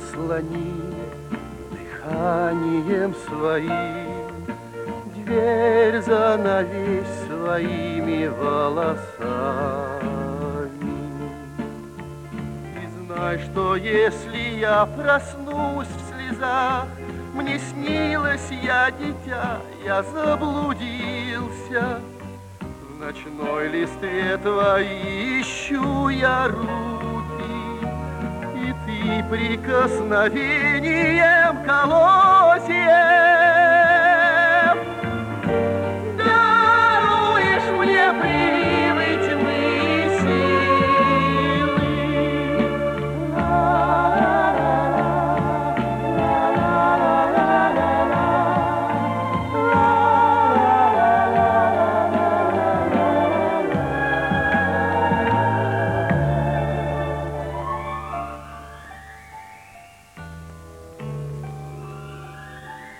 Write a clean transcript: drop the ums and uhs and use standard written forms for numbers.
заслони дыханием своим, дверь занавесь своими волосами. И знай, что если я проснусь в слезах, мне снилось я дитя, я заблудился. В ночной листве твоей ищу я руки, и ты прикосновением колосьев